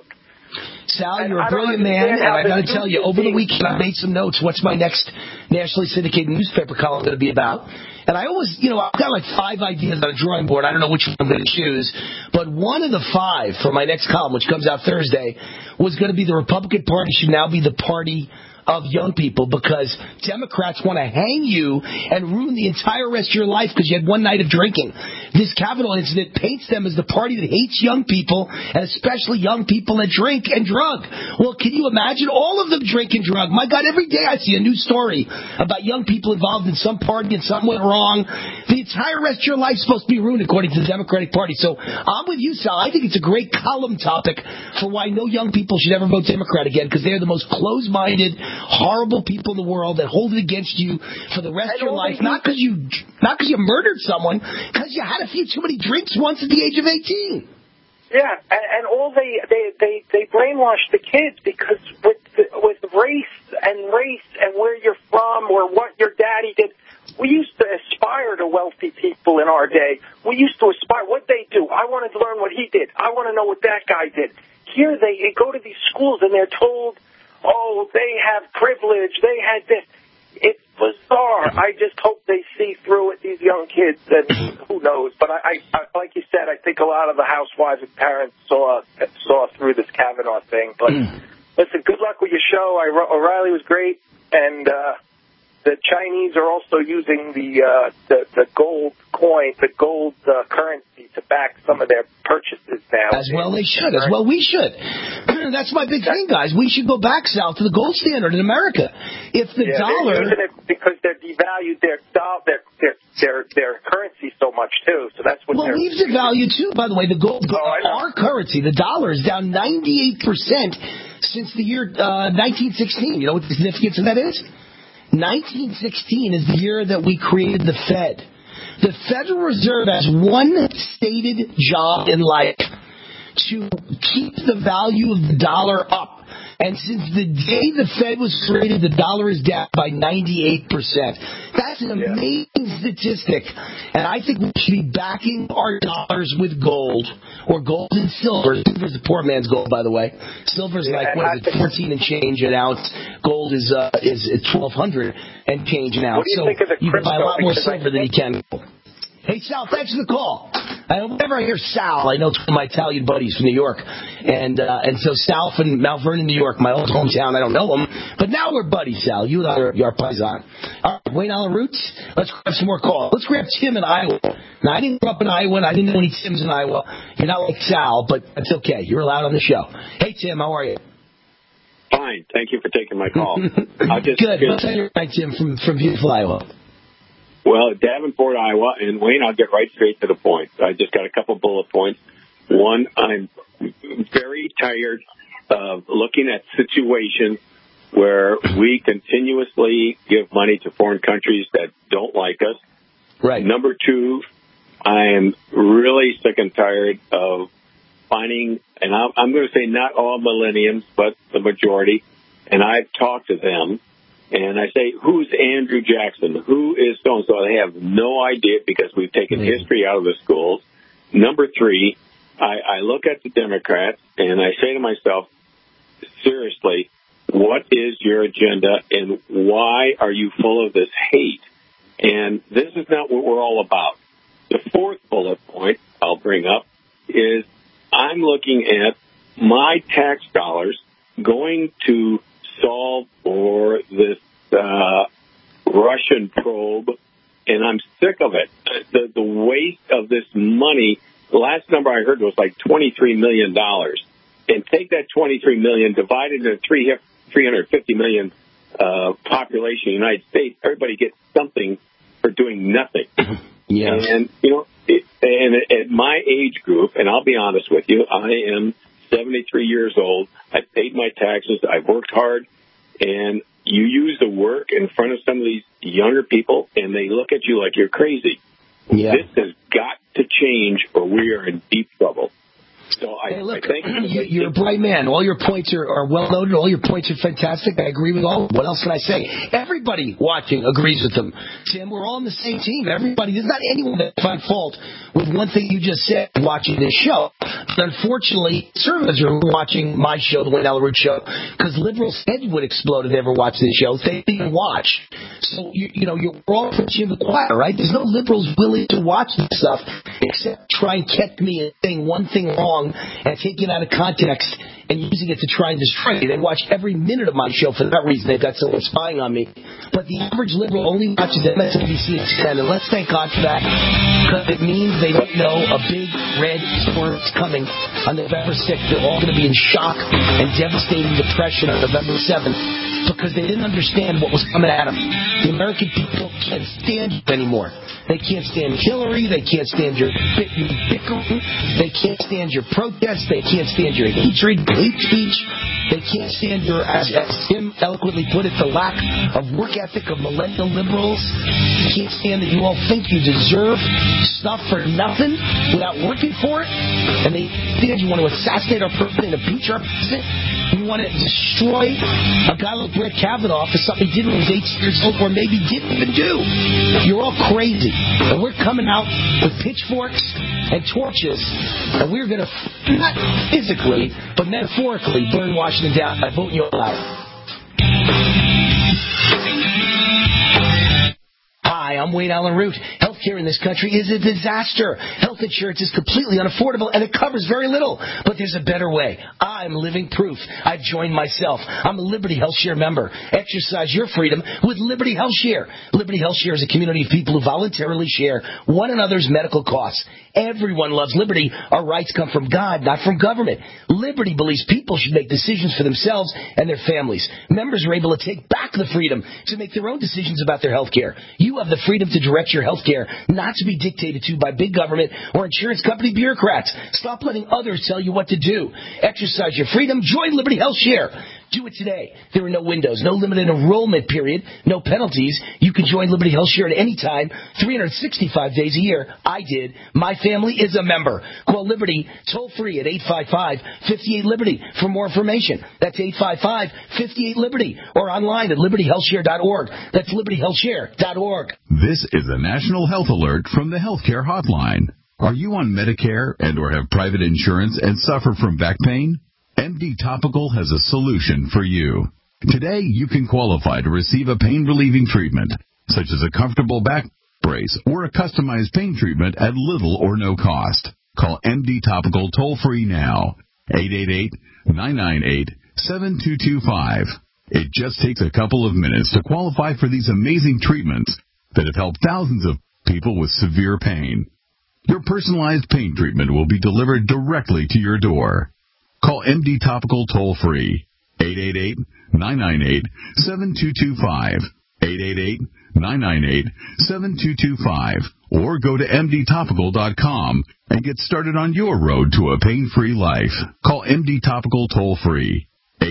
Sal, you're a brilliant man, and I got to tell you, over the weekend I made some notes. What's my next nationally syndicated newspaper column going to be about? And I always, I've got like 5 ideas on a drawing board. I don't know which one I'm going to choose. But one of the 5 for my next column, which comes out Thursday, was going to be the Republican Party should now be the party of young people, because Democrats want to hang you and ruin the entire rest of your life because you had one night of drinking. This Capitol incident paints them as the party that hates young people, and especially young people that drink and drug. Well, can you imagine? All of them drink and drug. My God, every day I see a new story about young people involved in some party and something went wrong. The entire rest of your life is supposed to be ruined, according to the Democratic Party. So I'm with you, Sal. I think it's a great column topic for why no young people should ever vote Democrat again, because they're the most closed-minded, horrible people in the world that hold it against you for the rest of your life, not because you murdered someone, because you had a few too many drinks once at the age of 18. Yeah, and all they brainwash the kids, because with race and where you're from or what your daddy did, we used to aspire to wealthy people in our day. We used to aspire. What they do, I wanted to learn what he did. I want to know what that guy did. Here they go to these schools and they're told, they have privilege, they had this. It's bizarre. I just hope they see through it, these young kids, and who knows. But I like you said, I think a lot of the housewives and parents saw through this Kavanaugh thing. But listen, good luck with your show. O'Reilly was great, and the Chinese are also using the gold coin, the gold currency to back some of their purchases now. As well they should. As well we should. That's my big thing, guys. We should go back south to the gold standard in America. If the dollar, they're using it because they're devalued their currency so much too. So that's what. Well, we've devalued too. By the way, the gold, our currency, the dollar, is down 98% since the year 1916. You know what the significance of that is? 1916 is the year that we created the Fed. The Federal Reserve has one stated job in life: to keep the value of the dollar up. And since the day the Fed was created, the dollar is down by 98%. That's an amazing statistic. And I think we should be backing our dollars with gold, or gold and silver. Silver's the poor man's gold, by the way. Silver's like, 14 and change an ounce. Gold is $1,200 and change an ounce. What do you think of the you can buy a lot more crypto? silver than you can gold. Hey, Sal, thanks for the call. Whenever I hear Sal, I know it's one of my Italian buddies from New York. And so Sal from Mount Vernon, New York, my old hometown, I don't know him. But now we're buddies, Sal. You and I are paisan. All right, Wayne Allen Roots, let's grab some more calls. Let's grab Tim in Iowa. Now, I didn't grow up in Iowa, and I didn't know any Tims in Iowa. You're not like Sal, but that's okay. You're allowed on the show. Hey, Tim, how are you? Fine. Thank you for taking my call. Good. Let's tell you right, Tim, from beautiful Iowa. Well, Davenport, Iowa, and Wayne, I'll get right straight to the point. I just got a couple bullet points. One, I'm very tired of looking at situations where we continuously give money to foreign countries that don't like us. Right. Number two, I am really sick and tired of finding, and I'm going to say not all millenniums, but the majority, and I've talked to them. And I say, who's Andrew Jackson? Who is so-and-so? They have no idea because we've taken history out of the schools. Number three, I look at the Democrats and I say to myself, seriously, what is your agenda and why are you full of this hate? And this is not what we're all about. The fourth bullet point I'll bring up is I'm looking at my tax dollars going to solve for this Russian probe, and I'm sick of it. The waste of this money. The last number I heard was like $23 million. And take that $23 million, divide it into 350 million population in the United States, everybody gets something for doing nothing. Yeah. And, and at my age group, and I'll be honest with you, I am 73 years old. I've paid my taxes. I've worked hard. And you use the work in front of some of these younger people, and they look at you like you're crazy. Yeah. This has got to change, or we are in deep trouble. So I think you're a bright man. All your points are well noted. All your points are fantastic. I agree with all. What else can I say? Everybody watching agrees with them. Tim, we're all on the same team. Everybody. There's not anyone that find fault with one thing you just said watching this show. But unfortunately, conservatives are watching my show, the Wayne Allyn Root Show, because liberals' heads would explode if they ever watched this show. They didn't watch. So, you're all preaching the choir, right? There's no liberals willing to watch this stuff except try and catch me saying one thing wrong and take it out of context and using it to try and destroy me. They watch every minute of my show for that reason. They've got someone spying on me. But the average liberal only watches MSNBC and CNN, and let's thank God for that, because it means they don't know a big red storm is coming on November 6th. They're all going to be in shock and devastating depression on November 7th because they didn't understand what was coming at them. The American people can't stand it anymore. They can't stand Hillary. They can't stand your bickering. They can't stand your protests. They can't stand your hatred, hate speech. They can't stand your, as Tim eloquently put it, the lack of work ethic of millennial liberals. They can't stand that you all think you deserve stuff for nothing without working for it. And they think you want to assassinate our president and impeach our president. You want to destroy a guy like Brett Kavanaugh for something he did when he was 8 years old or maybe didn't even do. You're all crazy. And we're coming out with pitchforks and torches, and we're going to, not physically, but metaphorically, burn Washington down by voting you all out. Hi, I'm Wayne Allyn Root. Healthcare in this country is a disaster. Health insurance is completely unaffordable, and it covers very little. But there's a better way. I'm living proof. I've joined myself. I'm a Liberty Health Share member. Exercise your freedom with Liberty Health Share. Liberty Health Share is a community of people who voluntarily share one another's medical costs. Everyone loves liberty. Our rights come from God, not from government. Liberty believes people should make decisions for themselves and their families. Members are able to take back the freedom to make their own decisions about their health care. You have the freedom to direct your health care, not to be dictated to by big government or insurance company bureaucrats. Stop letting others tell you what to do. Exercise your freedom. Join Liberty Health Share. Do it today. There are no windows, no limited enrollment period, no penalties. You can join Liberty Health Share at any time, 365 days a year. I did. My family is a member. Call Liberty toll-free at 855-58-LIBERTY for more information. That's 855-58-LIBERTY or online at libertyhealthshare.org. That's libertyhealthshare.org. This is a national health alert from the Healthcare Hotline. Are you on Medicare and or have private insurance and suffer from back pain? MD Topical has a solution for you. Today, you can qualify to receive a pain-relieving treatment, such as a comfortable back brace or a customized pain treatment at little or no cost. Call MD Topical toll-free now, 888-998-7225. It just takes a couple of minutes to qualify for these amazing treatments that have helped thousands of people with severe pain. Your personalized pain treatment will be delivered directly to your door. Call MD Topical toll-free, 888-998-7225, 888-998-7225, or go to mdtopical.com and get started on your road to a pain-free life. Call MD Topical toll-free,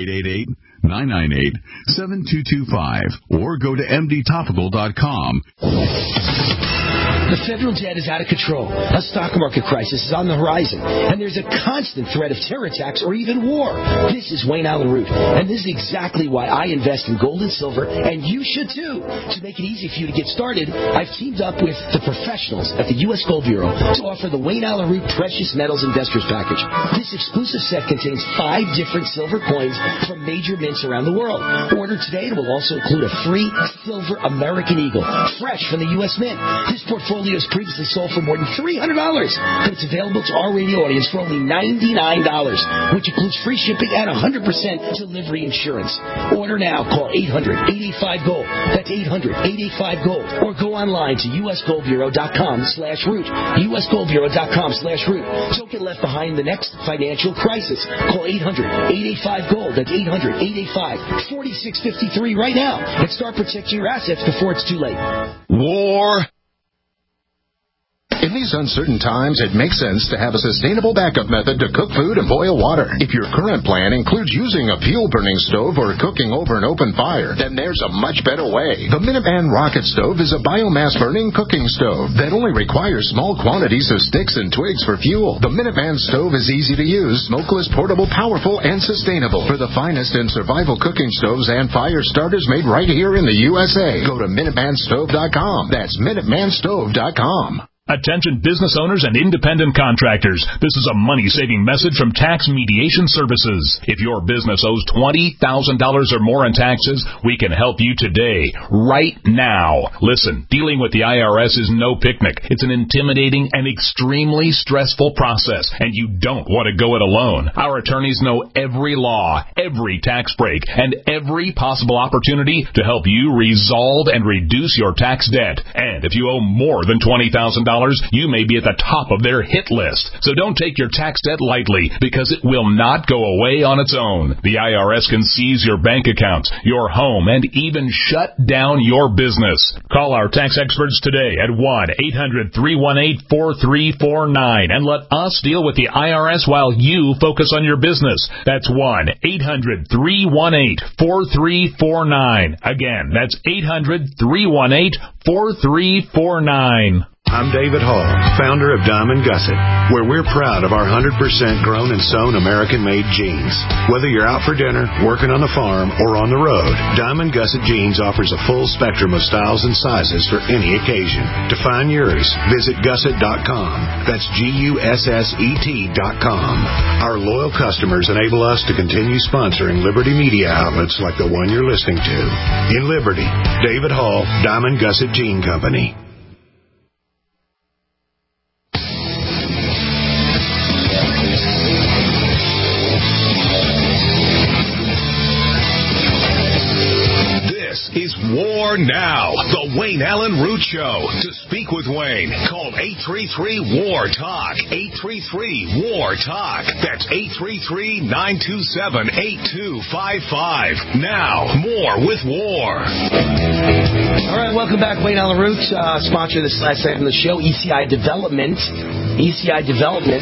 888-998-7225, or go to mdtopical.com. The federal debt is out of control. A stock market crisis is on the horizon, and there's a constant threat of terror attacks or even war. This is Wayne Allyn Root, and this is exactly why I invest in gold and silver, and you should too. To make it easy for you to get started, I've teamed up with the professionals at the U.S. Gold Bureau to offer the Wayne Allyn Root Precious Metals Investors Package. This exclusive set contains 5 different silver coins from major mints around the world. Order today, and it will also include a free silver American Eagle, fresh from the U.S. Mint. This portfolio is previously sold for more than $300, but it's available to our radio audience for only $99, which includes free shipping and 100% delivery insurance. Order now. Call 800-885-GOLD. That's 800-885-GOLD. Or go online to usgoldbureau.com/root. usgoldbureau.com/root. Don't get left behind in the next financial crisis. Call 800-885-GOLD. That's 800-885-4653 right now and start protecting your assets before it's too late. War. In these uncertain times, it makes sense to have a sustainable backup method to cook food and boil water. If your current plan includes using a fuel-burning stove or cooking over an open fire, then there's a much better way. The Minuteman Rocket Stove is a biomass-burning cooking stove that only requires small quantities of sticks and twigs for fuel. The Minuteman stove is easy to use, smokeless, portable, powerful, and sustainable. For the finest in survival cooking stoves and fire starters made right here in the USA. Go to MinutemanStove.com. That's MinutemanStove.com. Attention business owners and independent contractors. This is a money-saving message from Tax Mediation Services. If your business owes $20,000 or more in taxes, we can help you today, right now. Listen, dealing with the IRS is no picnic. It's an intimidating and extremely stressful process, and you don't want to go it alone. Our attorneys know every law, every tax break, and every possible opportunity to help you resolve and reduce your tax debt. And if you owe more than $20,000, you may be at the top of their hit list. So don't take your tax debt lightly, because it will not go away on its own. The IRS can seize your bank accounts, your home, and even shut down your business. Call our tax experts today at 1-800-318-4349 and let us deal with the IRS while you focus on your business. That's 1-800-318-4349. Again, that's 800-318-4349. I'm David Hall, founder of Diamond Gusset, where we're proud of our 100% grown and sewn American-made jeans. Whether you're out for dinner, working on the farm, or on the road, Diamond Gusset Jeans offers a full spectrum of styles and sizes for any occasion. To find yours, visit gusset.com. That's GUSSET.com. Our loyal customers enable us to continue sponsoring Liberty media outlets like the one you're listening to. In Liberty, David Hall, Diamond Gusset Jean Company. Is War Now, the Wayne Allen Root Show. To speak with Wayne, call 833-WAR-TALK, 833-WAR-TALK. That's 833-927-8255. Now, more with War. All right, welcome back. Wayne Allen Root, sponsor this last segment of the show, ECI Development. ECI Development.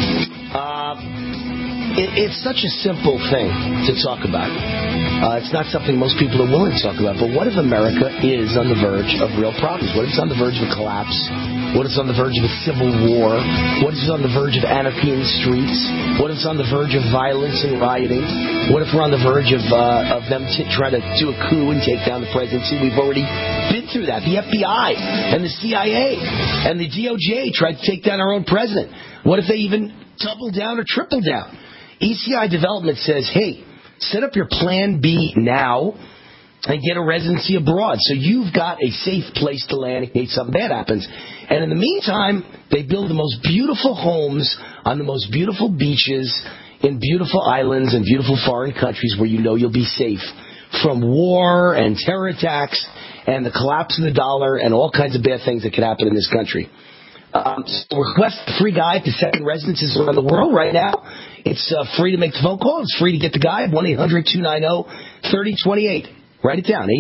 It's such a simple thing to talk about. It's not something most people are willing to talk about. But what if America is on the verge of real problems? What if it's on the verge of a collapse? What if it's on the verge of a civil war? What if it's on the verge of anarchy in the streets? What if it's on the verge of violence and rioting? What if we're on the verge of them trying to do a coup and take down the presidency? We've already been through that. The FBI and the CIA and the DOJ tried to take down our own president. What if they even double down or triple down? ECI Development says, hey, set up your Plan B now and get a residency abroad. So you've got a safe place to land in case something bad happens. And in the meantime, they build the most beautiful homes on the most beautiful beaches in beautiful islands and beautiful foreign countries where you know you'll be safe from war and terror attacks and the collapse of the dollar and all kinds of bad things that could happen in this country. Request a free guide to second residences around the world right now. It's free to make the phone call. It's free to get the guide. 1-800-290-3028. Write it down.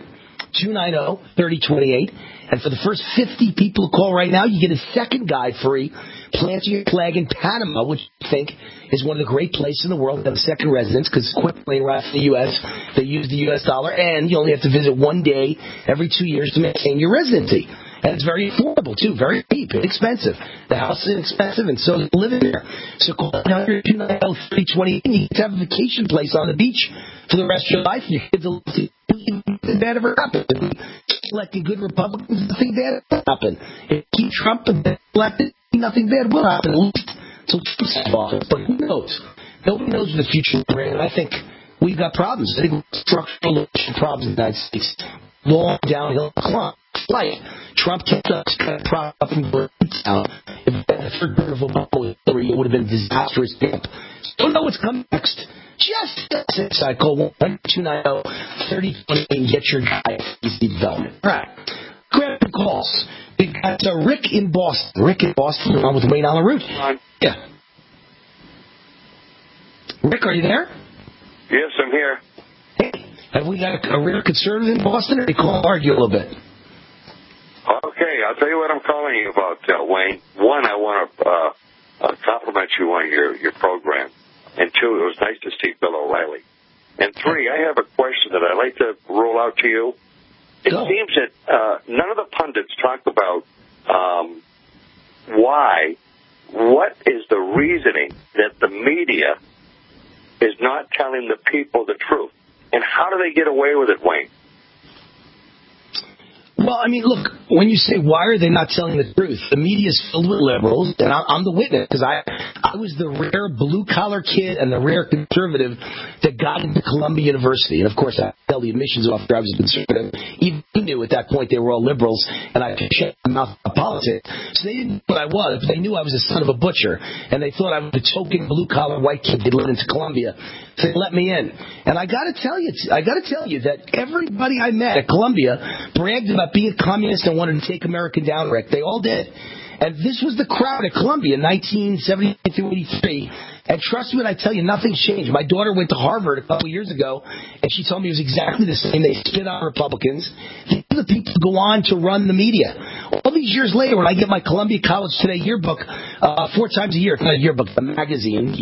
800-290-3028. And for the first 50 people who call right now, you get a second guide free. Planting your flag in Panama, which I think is one of the great places in the world to have a second residence because it's quickly right from the U.S. They use the U.S. dollar, and you only have to visit one day every 2 years to maintain your residency. And it's very affordable, too. Very cheap. Inexpensive. The house is inexpensive, and so is living there. So call 1-800-290-3028, and you can have a vacation place on the beach for the rest of your life. And your kids will see nothing bad ever happen. Electing good Republicans, nothing bad ever happen. If you keep Trump elected, nothing bad will happen. At least until Trump's in office. But who knows? Nobody knows what the future will bring. And I think we've got problems. I think structural problems in the United States. Long downhill climb. Like Trump kept us kind of propped up in down. If the third term of Obama, it would have been a disastrous dip. Don't know what's coming next. Just I call 1-290-3020 and get your guide easy development. All right. Grab the calls. We've got Rick in Boston. Rick in Boston, along with Wayne Allen Root. Yeah. Rick, are you there? Yes, I'm here. Hey, have we got a rare conservative in Boston, or do you call and argue a little bit? Okay, I'll tell you what I'm calling you about, Wayne. One, I want to compliment you on your program. And two, it was nice to see Bill O'Reilly. And three, I have a question that I'd like to roll out to you. It seems that none of the pundits talk about what is the reasoning that the media is not telling the people the truth. And how do they get away with it, Wayne? Well, I mean, look, when you say why are they not telling the truth, the media is filled with liberals, and I'm the witness, because I was the rare blue-collar kid and the rare conservative that got into Columbia University. And, of course, I held the admissions officer. I was a conservative. Even he knew at that point they were all liberals, and I shut my mouth about politics. So they didn't know what I was, but they knew I was the son of a butcher, and they thought I was the token blue-collar white kid that lived into Columbia. So they let me in. And I got to tell you that everybody I met at Columbia bragged about being a communist and wanted to take America down, Rick. They all did. And this was the crowd at Columbia in 1978 through 83. And trust me when I tell you, nothing's changed. My daughter went to Harvard a couple years ago, and she told me it was exactly the same. They spit on Republicans. The people go on to run the media. All these years later, when I get my Columbia College Today yearbook 4 times a year, not a yearbook, a magazine,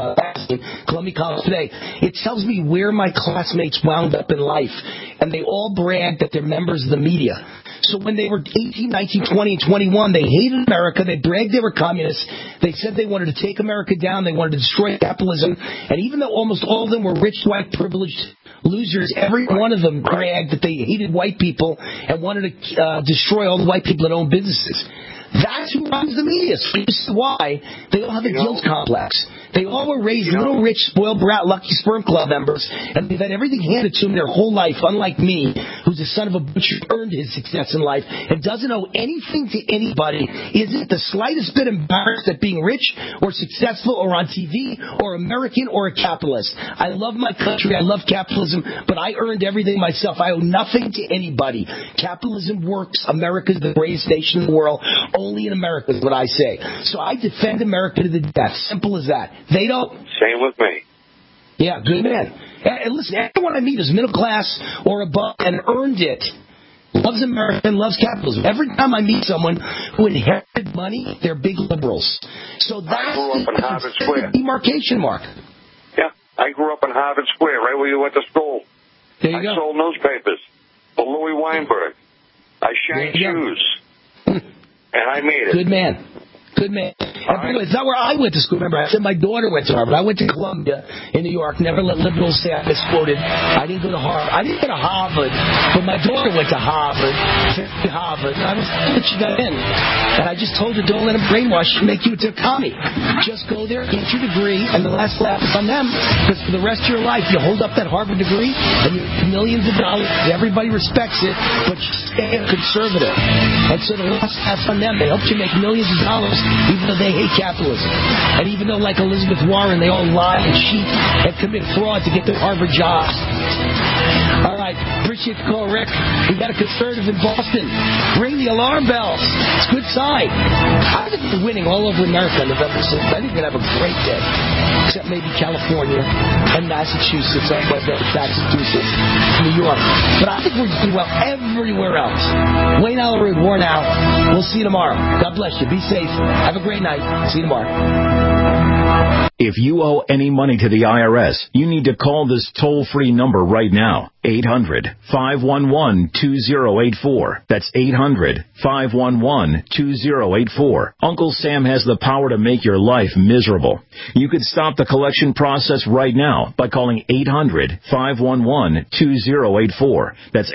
Columbia College Today, it tells me where my classmates wound up in life. And they all brag that they're members of the media. So when they were 18, 19, 20, and 21, they hated America. They bragged they were communists. They said they wanted to take America down. They wanted to destroy capitalism. And even though almost all of them were rich, white, privileged losers, every one of them bragged that they hated white people and wanted to destroy all the white people that own businesses. That's who runs the media. So this is why they all have a guilt complex. They all were raised little rich, spoiled brat, Lucky Sperm Club members, and they've had everything handed to them their whole life, unlike me, who's the son of a butcher, earned his success in life, and doesn't owe anything to anybody, isn't the slightest bit embarrassed at being rich or successful or on TV or American or a capitalist. I love my country, I love capitalism, but I earned everything myself. I owe nothing to anybody. Capitalism works. America's the greatest nation in the world. Only in America is what I say. So I defend America to the death. Simple as that. They don't. Same with me. Yeah, good man. And listen, everyone I meet is middle class or above and earned it. Loves America and loves capitalism. Every time I meet someone who inherited money, they're big liberals. So that's the demarcation mark. Yeah, I grew up in Harvard Square, right where you went to school. There you go. I sold newspapers for Louis Weinberg. I shined shoes. And I made it. Good man. Good man. And by the way, it's not where I went to school. Remember, I said my daughter went to Harvard. I went to Columbia in New York. Never let liberals say I misquoted. I didn't go to Harvard. I didn't go to Harvard, but my daughter went to Harvard. I was glad she got in. And I just told her, don't let them brainwash you, make you into a commie. Just go there, get your degree, and the last laugh is on them. Because for the rest of your life, you hold up that Harvard degree, and you get millions of dollars. Everybody respects it, but you stay a conservative. And so the last laugh on them. They helped you make millions of dollars, even though they hate capitalism. And even though, like Elizabeth Warren, they all lie and cheat and commit fraud to get their Harvard jobs. All right. Appreciate the call, Rick. We got a conservative in Boston. Ring the alarm bells. It's a good sign. I think we're winning all over America on November 6th. I think we're going to have a great day. Except maybe California and Massachusetts, Massachusetts, New York. But I think we're doing well everywhere else. Wayne Allyn, worn out. We'll see you tomorrow. God bless you. Be safe. Have a great night. See you tomorrow. If you owe any money to the IRS, you need to call this toll-free number right now. 800-511-2084. That's 800-511-2084. Uncle Sam has the power to make your life miserable. You could stop the collection process right now by calling 800-511-2084. That's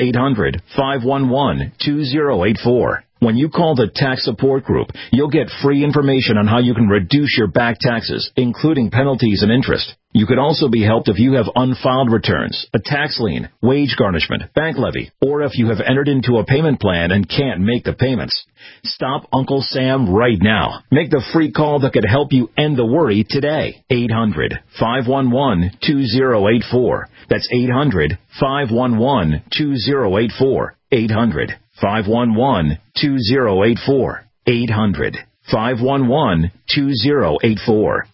800-511-2084. When you call the Tax Support Group, you'll get free information on how you can reduce your back taxes, including penalties and interest. You could also be helped if you have unfiled returns, a tax lien, wage garnishment, bank levy, or if you have entered into a payment plan and can't make the payments. Stop Uncle Sam right now. Make the free call that could help you end the worry today. 800-511-2084. That's 800-511-2084. 800-511-2084. 800-511-2084.